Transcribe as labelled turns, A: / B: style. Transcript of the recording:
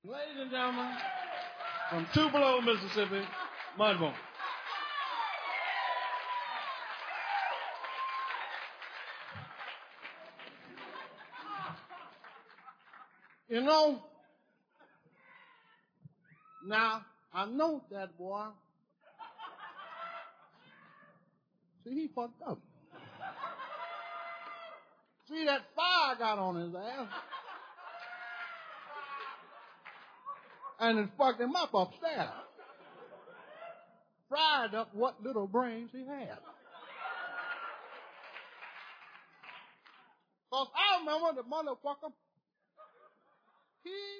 A: Ladies and gentlemen, from Tupelo, Mississippi, Mudbone. You know, now, I know that boy. See, he fucked up. See, that fire got on his ass. And it fucked him up upstairs. Fried up what little brains he had. Because I remember the motherfucker, he